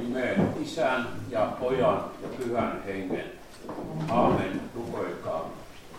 Nimeen Isän ja Pojan ja Pyhän Hengen. Aamen. Rukoilkaa.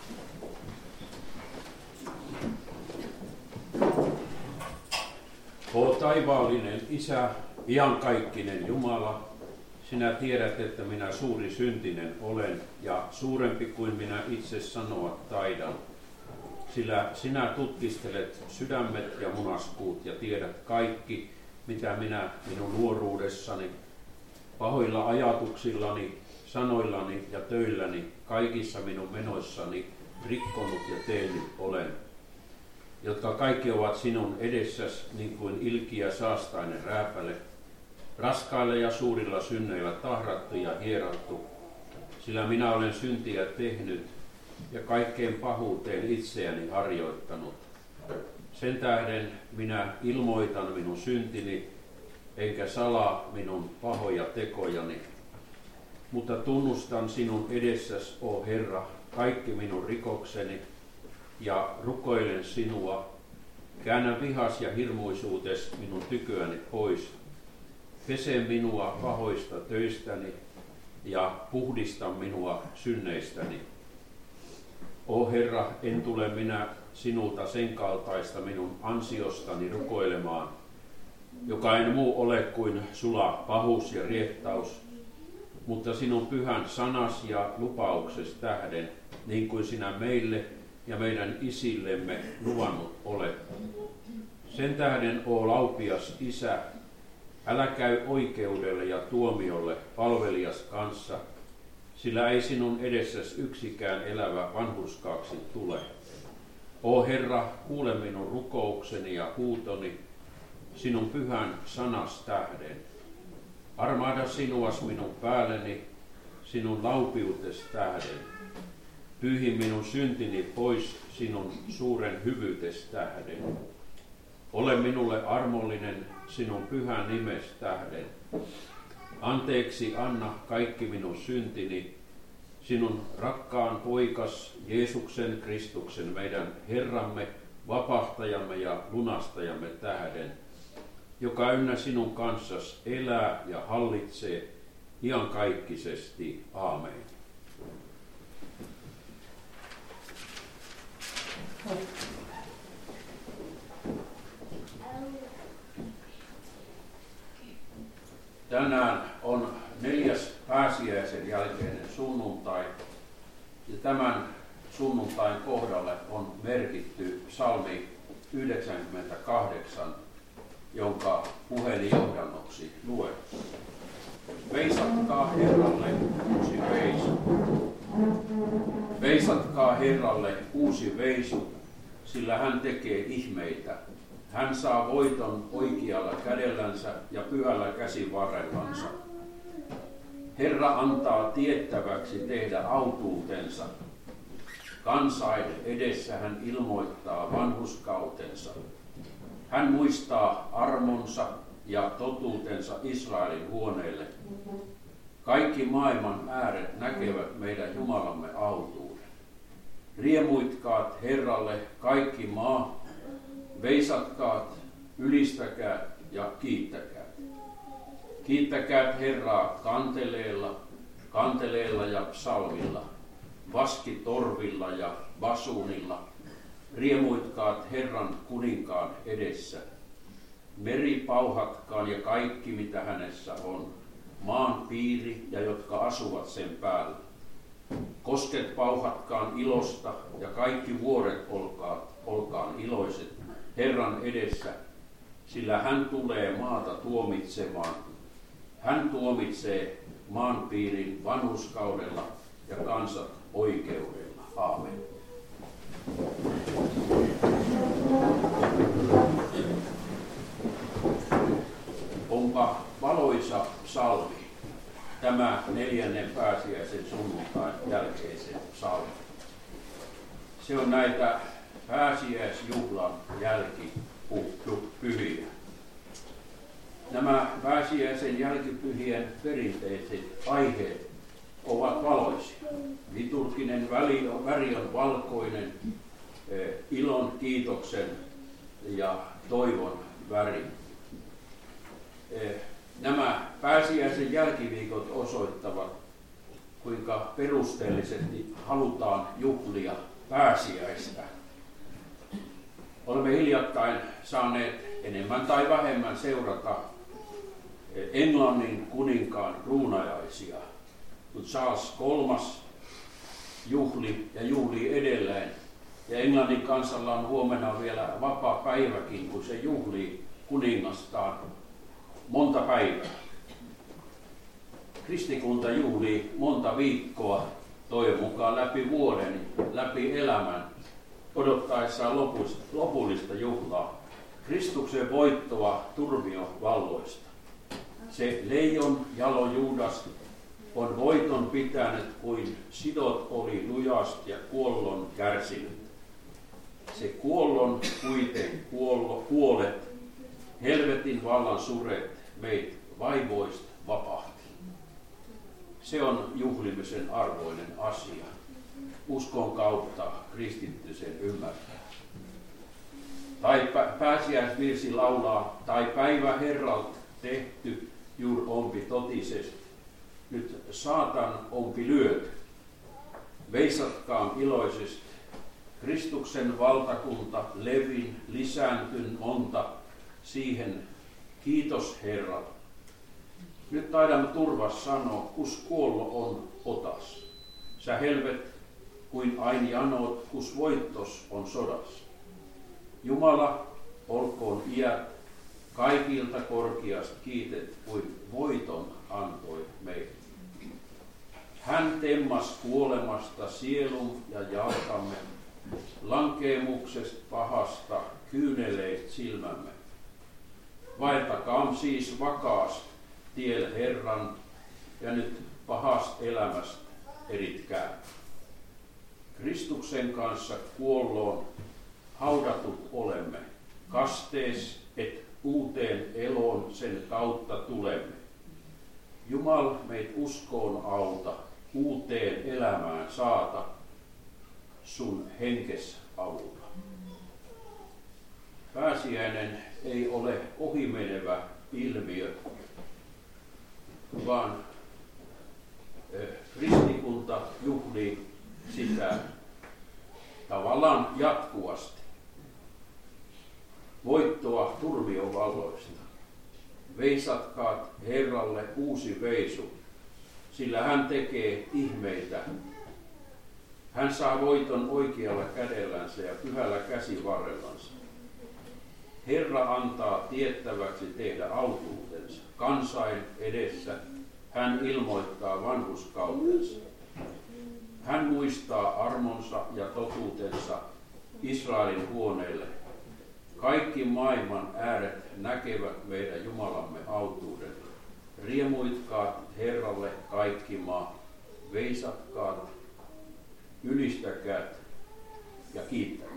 O taivaallinen Isä, iankaikkinen Jumala, sinä tiedät, että minä suuri syntinen olen ja suurempi kuin minä itse sanoa taidan. Sillä sinä tutkistelet sydämet ja munaskuut ja tiedät kaikki, mitä minä minun nuoruudessani, pahoilla ajatuksillani, sanoillani ja töilläni, kaikissa minun menoissani rikkonut ja tehnyt olen, jotka kaikki ovat sinun edessäsi niin kuin ilkiä saastainen rääpäle, raskailla ja suurilla synneillä tahrattu ja hierattu, sillä minä olen syntiä tehnyt ja kaikkeen pahuuteen itseäni harjoittanut. Sen tähden minä ilmoitan minun syntini, enkä salaa minun pahoja tekojani, mutta tunnustan sinun edessäsi, o Herra, kaikki minun rikokseni ja rukoilen sinua. Käännä vihas ja hirmuisuutes minun tyköäni pois. Pese minua pahoista töistäni ja puhdista minua synneistäni. O Herra, en tule minä sinulta sen kaltaista minun ansiostani rukoilemaan, joka en muu ole kuin sula pahuus ja riettaus, mutta sinun pyhän sanas ja lupaukses tähden, niin kuin sinä meille ja meidän isillemme luvannut olet. Sen tähden, o laupias Isä, älä käy oikeudelle ja tuomiolle palvelias kanssa, sillä ei sinun edessäsi yksikään elävä vanhurskaaksi tule. O Herra, kuule minun rukoukseni ja huutoni sinun pyhän sanas tähden. Armahda sinuas minun päälleni sinun laupiutes tähden. Pyyhi minun syntini pois sinun suuren hyvyytes tähden. Ole minulle armollinen sinun pyhän nimes tähden. Anteeksi anna kaikki minun syntini, sinun rakkaan poikas Jeesuksen Kristuksen, meidän Herramme, vapahtajamme ja lunastajamme tähden, joka ynnä sinun kanssasi elää ja hallitsee iankaikkisesti. Aamen. Tänään on 4. pääsiäisen jälkeinen sunnuntai ja tämän sunnuntain kohdalle on merkitty psalmi 98, jonka puhelinjohdannoksi luen. Veisatkaa Herralle uusi veisu. Veisatkaa Herralle uusi veisu, sillä hän tekee ihmeitä. Hän saa voiton oikealla kädellänsä ja pyhällä käsivarrellansa. Herra antaa tiettäväksi tehdä autuutensa. Kansain edessä hän ilmoittaa vanhurskautensa. Hän muistaa armonsa ja totuutensa Israelin huoneille. Kaikki maailman ääret näkevät meidän Jumalamme autuuden. Riemuitkaat Herralle kaikki maa, veisatkaat, ylistäkää ja kiittäkää. Kiittäkää Herraa kanteleella ja psalmilla, vaskitorvilla ja basuunilla. Riemuitkaat Herran kuninkaan edessä. Meri pauhatkaan ja kaikki mitä hänessä on, maan piiri ja jotka asuvat sen päällä. Kosket pauhatkaan ilosta ja kaikki vuoret olkaan iloiset Herran edessä, sillä hän tulee maata tuomitsemaan. Hän tuomitsee maan piirin vanhurskaudella ja kansat oikeudella. Aamen. Onpa valoisa psalmi, tämä 4. pääsiäisen sunnuntain jälkeisen psalmi. Se on näitä pääsiäisjuhlan jälkipyhiä. Nämä pääsiäisen jälkipyhien perinteiset aiheet ovat valoisia. Liturginen väri on valkoinen, ilon, kiitoksen ja toivon väri. Nämä pääsiäisen pääsiäisen jälkiviikot osoittavat, kuinka perusteellisesti halutaan juhlia pääsiäistä. Olemme hiljattain saaneet enemmän tai vähemmän seurata Englannin kuninkaan kruunajaisia, kun Charles III juhli ja juhlii edelleen. Ja Englannin kansalla on huomenna vielä vapaa päiväkin, kun se juhlii kuningastaan monta päivää. Kristikunta juhlii monta viikkoa, toivon mukaan läpi vuoden, läpi elämän, odottaessaan lopullista juhlaa, Kristuksen voittoa turmiovalloista. Se leijon jalo Juudas on voiton pitänyt kuin sidot oli lujasti ja kuollon kärsinyt. Se kuollon kuiten kuolet, helvetin vallan suret, meit vaivoista vapahti. Se on juhlimisen arvoinen asia. Uskon kautta kristitty sen ymmärtää. Tai pääsiäisvirsi laulaa, tai päivä Herralta tehty, juur ompi totisesti. Nyt saatan ompi lyöty. Veisatkaan iloisesti. Kristuksen valtakunta levin lisääntyn monta, siihen kiitos Herra. Nyt taidamme turvas sanoa, kus kuollo on otas. Sä helvet kuin ain janot, kus voittos on sodas. Jumala, olkoon iät, kaikilta korkeasta kiitet, kuin voiton antoi meille. Hän temmas kuolemasta sielun ja jalkamme, lankeemuksesta pahasta kyyneleet silmämme. Vaeltakaam siis vakaasti tiel Herran, ja nyt pahasta elämästä eritkää. Kristuksen kanssa kuolloon haudatut olemme, kastees, et uuteen eloon sen kautta tulemme. Jumal meit uskoon auta, uuteen elämään saata, sun henkes avulla. Pääsiäinen ei ole ohimenevä ilmiö, vaan kristikunta juhlii sitä tavallaan jatkuvasti. Voittoa turmiovalloista. Veisatkaat Herralle uusi veisu, sillä hän tekee ihmeitä. Hän saa voiton oikealla kädellänsä ja pyhällä käsivarrellansa. Herra antaa tiettäväksi tehdä autuutensa. Kansain edessä hän ilmoittaa vanhurskautensa. Hän muistaa armonsa ja totuutensa Israelin huoneille. Kaikki maailman ääret näkevät meidän Jumalamme autuuden. Riemuitkaat Herralle kaikki maa, veisatkaat, ylistäkät ja kiittäkät.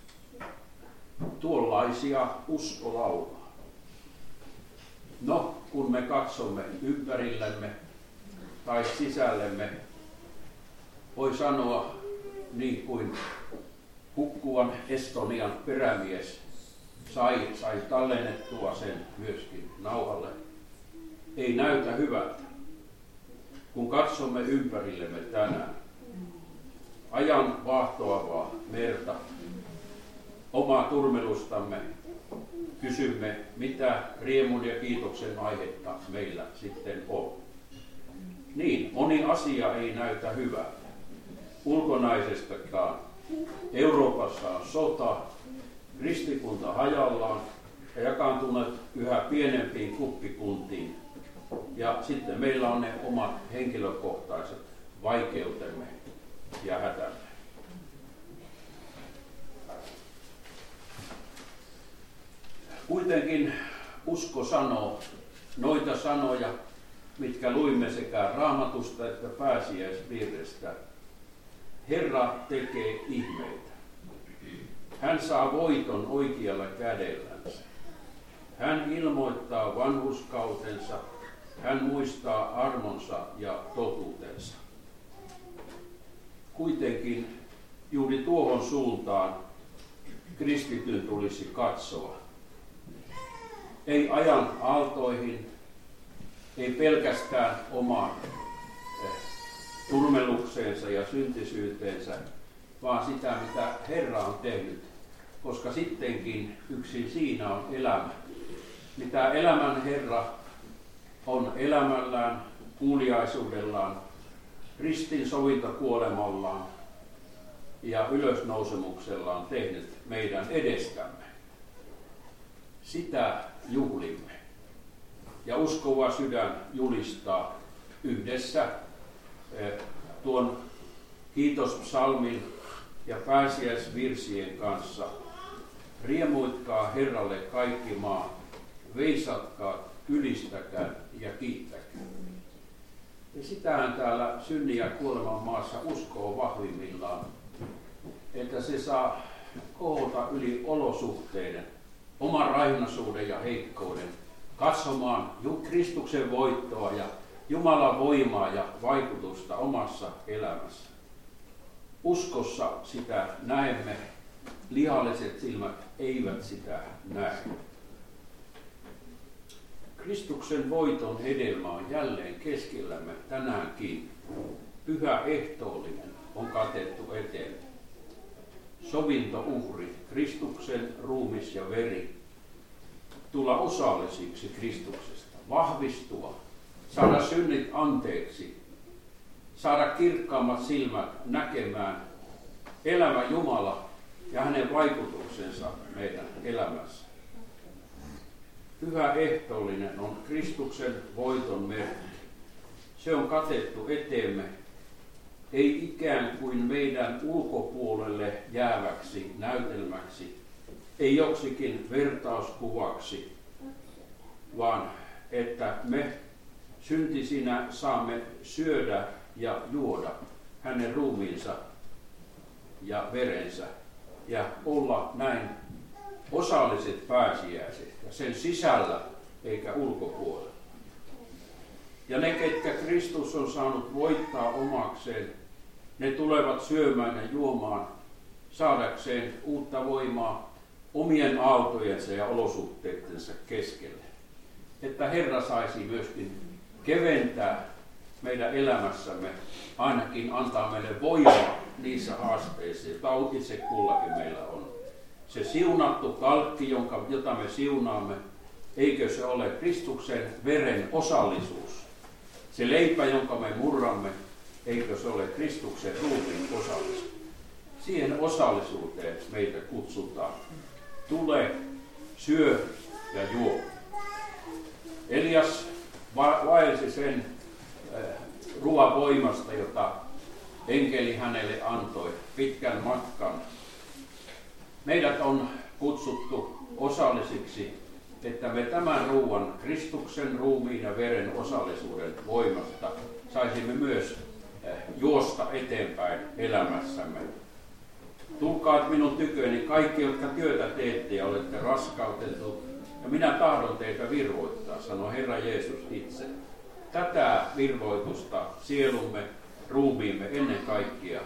Tuollaisia usko laulaa. No, kun me katsomme ympärillemme tai sisällemme, voi sanoa niin kuin hukkuvan Estonian perämies sai tallennettua sen myöskin nauhalle. Ei näytä hyvältä, kun katsomme ympärillemme tänään. Ajan vaahtoavaa merta, omaa turmelustamme, kysymme, mitä riemun ja kiitoksen aihetta meillä sitten on. Niin, moni asia ei näytä hyvältä. Ulkonaisestakaan. Euroopassa on sota, kristikunta hajallaan ja jakaantuneet yhä pienempiin kuppikuntiin. Ja sitten meillä on ne omat henkilökohtaiset vaikeutemme ja hätämme. Kuitenkin usko sanoo noita sanoja, mitkä luimme sekä Raamatusta että pääsiäisvirrestä. Herra tekee ihmeitä. Hän saa voiton oikealla kädellänsä. Hän ilmoittaa vanhurskautensa. Hän muistaa armonsa ja totuutensa. Kuitenkin juuri tuohon suuntaan kristityn tulisi katsoa. Ei ajan aaltoihin, ei pelkästään omaan turmelukseensa ja syntisyyteensä, vaan sitä, mitä Herra on tehnyt, koska sittenkin yksin siinä on elämä. Mitä elämän Herra on elämällään, kuuliaisuudellaan, ristin sovintokuolemallaan ja ylösnousemuksellaan tehnyt meidän edestämme. Sitä juhlimme. Ja uskova sydän julistaa yhdessä tuon kiitospsalmin ja pääsiäisvirsien kanssa. Riemuitkaa Herralle kaikki maa, veisatkaa, ylistäkää ja kiittäkää. Ja sitähän täällä synnin ja kuoleman maassa uskoo vahvimmillaan, että se saa koota yli olosuhteiden, oman raihnaisuuden ja heikkouden, katsomaan Kristuksen voittoa ja Jumalan voimaa ja vaikutusta omassa elämässä. Uskossa sitä näemme, lihalliset silmät eivät sitä näe. Kristuksen voiton hedelmä on jälleen keskellämme tänäänkin. Pyhä ehtoollinen on katettu eteen. Sovintouhri, Kristuksen ruumis ja veri. Tulla osallisiksi Kristuksesta, vahvistua, saada synnit anteeksi, saada kirkkaammat silmät näkemään elämä Jumala ja hänen vaikutuksensa meidän elämässä. Pyhä ehtoollinen on Kristuksen voiton merkki. Se on katettu eteemme, ei ikään kuin meidän ulkopuolelle jääväksi näytelmäksi, ei joksikin vertauskuvaksi, vaan että me syntisinä saamme syödä ja juoda hänen ruumiinsa ja verensä ja olla näin osalliset pääsiäiset ja sen sisällä eikä ulkopuolella. Ja ne, ketkä Kristus on saanut voittaa omakseen, ne tulevat syömään ja juomaan saadakseen uutta voimaa omien aaltojensa ja olosuhteittensa keskelle. Että Herra saisi myöskin keventää meidän elämässämme, ainakin antaa meille voimaa niissä haasteissa, joita itse kullakin meillä on. Se siunattu kalkki, jota me siunaamme, eikö se ole Kristuksen veren osallisuus? Se leipä, jonka me murramme, eikö se ole Kristuksen ruumiin osallisuus? Siihen osallisuuteen meitä kutsutaan. Tule, syö ja juo. Elias vaelsi sen ruoan voimasta, jota enkeli hänelle antoi pitkän matkan. Meidät on kutsuttu osallisiksi, että me tämän ruoan, Kristuksen ruumiin ja veren osallisuuden voimasta saisimme myös juosta eteenpäin elämässämme. Tulkaat minun tyköni kaikki, jotka työtä teette ja olette raskautettu, ja minä tahdon teitä virvoittaa, sanoi Herra Jeesus itse. Tätä virvoitusta sielumme, ruumiimme ennen kaikkea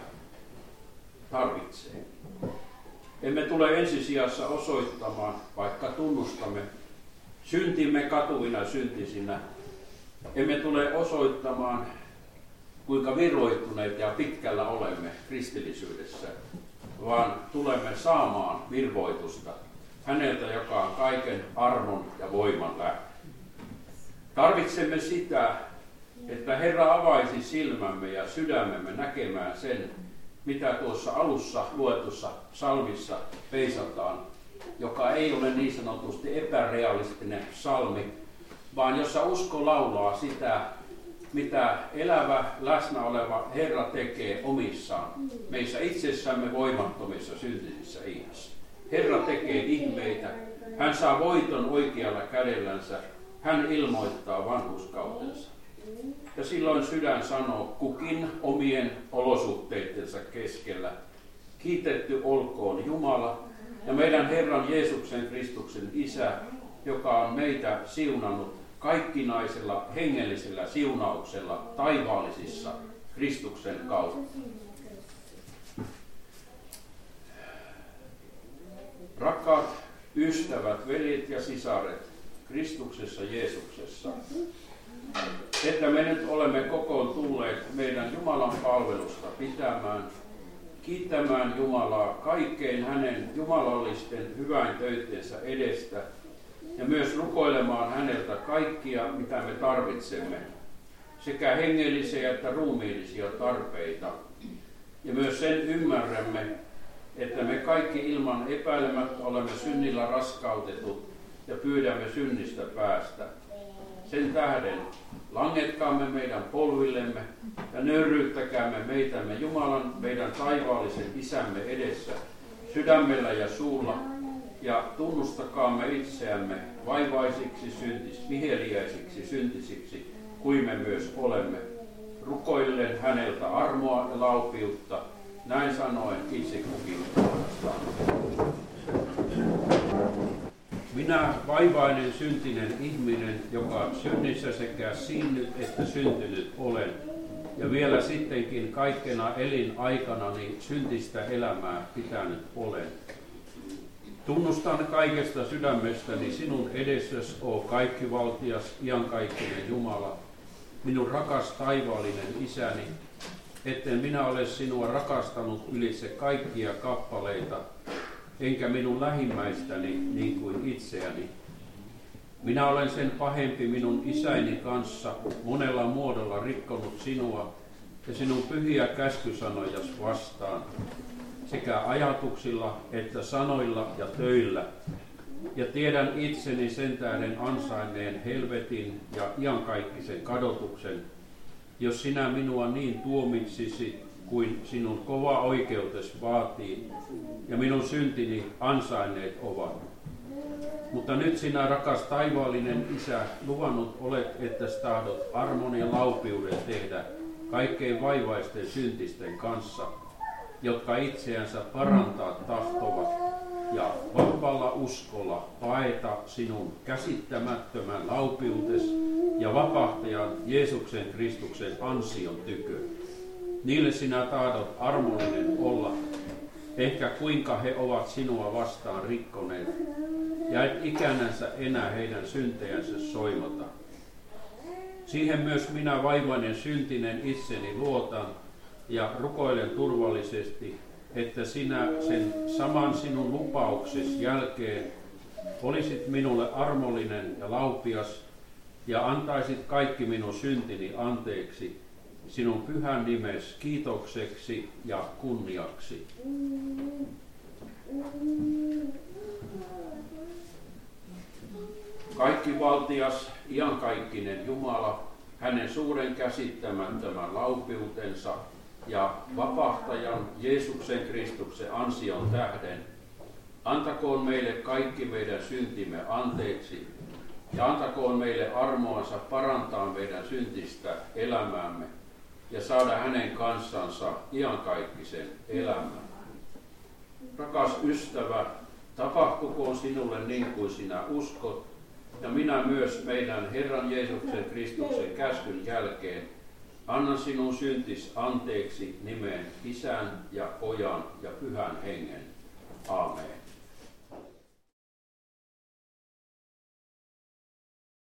tarvitsee. Emme tule ensisijassa osoittamaan, vaikka tunnustamme syntimme katuvina syntisinä. Emme tule osoittamaan, kuinka virvoittuneet ja pitkällä olemme kristillisyydessä, vaan tulemme saamaan virvoitusta häneltä, joka on kaiken armon ja voiman lähde. Tarvitsemme sitä, että Herra avaisi silmämme ja sydämemme näkemään sen, mitä tuossa alussa luetussa psalmissa veisataan, joka ei ole niin sanotusti epärealistinen psalmi, vaan jossa usko laulaa sitä, mitä elävä, läsnä oleva Herra tekee omissaan, meissä itsessämme voimattomissa syntisissä ihmisissä. Herra tekee ihmeitä, hän saa voiton oikealla kädellänsä, hän ilmoittaa vanhurskautensa. Ja silloin sydän sanoo kukin omien olosuhteittensa keskellä, kiitetty olkoon Jumala ja meidän Herran Jeesuksen Kristuksen Isä, joka on meitä siunannut kaikkinaisella hengellisellä siunauksella taivaallisissa Kristuksen kautta. Rakkaat ystävät, veljet ja sisaret Kristuksessa Jeesuksessa, että me nyt olemme kokoon tulleet meidän Jumalan palvelusta pitämään, kiittämään Jumalaa kaikkein hänen jumalallisten hyvän töittensä edestä ja myös rukoilemaan häneltä kaikkia, mitä me tarvitsemme, sekä hengellisiä että ruumiillisia tarpeita. Ja myös sen ymmärrämme, että me kaikki ilman epäilemättä olemme synnillä raskautetut ja pyydämme synnistä päästä. Sen tähden langetkaamme meidän polvillemme ja nöyryyttäkäämme meitämme Jumalan, meidän taivaallisen Isämme edessä sydämellä ja suulla, ja tunnustakaamme itseämme vaivaisiksi viheliäisiksi syntisiksi, kuin me myös olemme, rukoillen häneltä armoa ja laupiutta, näin sanoen itse kukin puolestaan. Minä vaivainen syntinen ihminen, joka synnissä sekä siinnyt että syntynyt olen, ja vielä sittenkin kaikkena elinaikanani syntistä elämää pitänyt olen. Tunnustan kaikesta sydämestäni sinun edessäsi, o kaikkivaltias, iankaikkinen Jumala, minun rakas taivaallinen Isäni, etten minä ole sinua rakastanut ylitse kaikkia kappaleita, enkä minun lähimmäistäni niin kuin itseäni. Minä olen sen pahempi minun isäini kanssa monella muodolla rikkonut sinua ja sinun pyhiä käskysanojas vastaan, sekä ajatuksilla että sanoilla ja töillä, ja tiedän itseni sen tähden ansainneen helvetin ja iankaikkisen kadotuksen, jos sinä minua niin tuomitsisit kuin sinun kova oikeutes vaatii, ja minun syntini ansainneet ovat. Mutta nyt sinä, rakas taivaallinen Isä, luvannut olet, että tahdot armon ja laupiuden tehdä kaikkein vaivaisten syntisten kanssa, jotka itseänsä parantaa tahtovat, ja vahvalla uskolla paeta sinun käsittämättömän laupiutes ja vapahtajan Jeesuksen Kristuksen ansion tykö. Niille sinä tahdot armollinen olla, ehkä kuinka he ovat sinua vastaan rikkoneet, ja et ikänänsä enää heidän syntejänsä soimata. Siihen myös minä vaivainen syntinen itseni luotan ja rukoilen turvallisesti, että sinä sen saman sinun lupauksesi jälkeen olisit minulle armollinen ja laupias ja antaisit kaikki minun syntini anteeksi sinun pyhän nimes kiitokseksi ja kunniaksi. Kaikkivaltias, iankaikkinen Jumala, hänen suuren käsittämättömän laupiutensa ja vapahtajan Jeesuksen Kristuksen ansion tähden, antakoon meille kaikki meidän syntimme anteeksi ja antakoon meille armoansa parantaa meidän syntistä elämäämme ja saada hänen kanssansa iankaikkisen elämän. Rakas ystävä, tapahtukoon sinulle niin kuin sinä uskot, ja minä myös meidän Herran Jeesuksen Kristuksen käskyn jälkeen annan sinun syntis anteeksi nimeen Isän ja Pojan ja Pyhän Hengen. Aamen.